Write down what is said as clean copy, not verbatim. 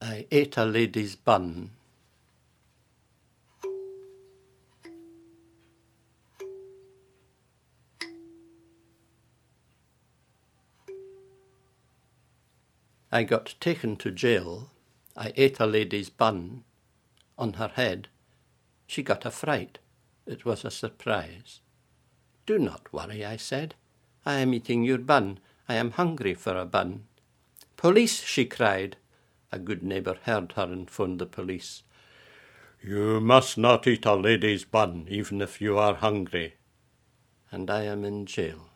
I ate a lady's bun. I got taken to jail. I ate a lady's bun. On her head, she got a fright. It was a surprise. Do not worry, I said. I am eating your bun. I am hungry for a bun. Police, she cried. A good neighbour heard her and phoned the police. You must not eat a lady's bun, even if you are hungry. And I am in jail.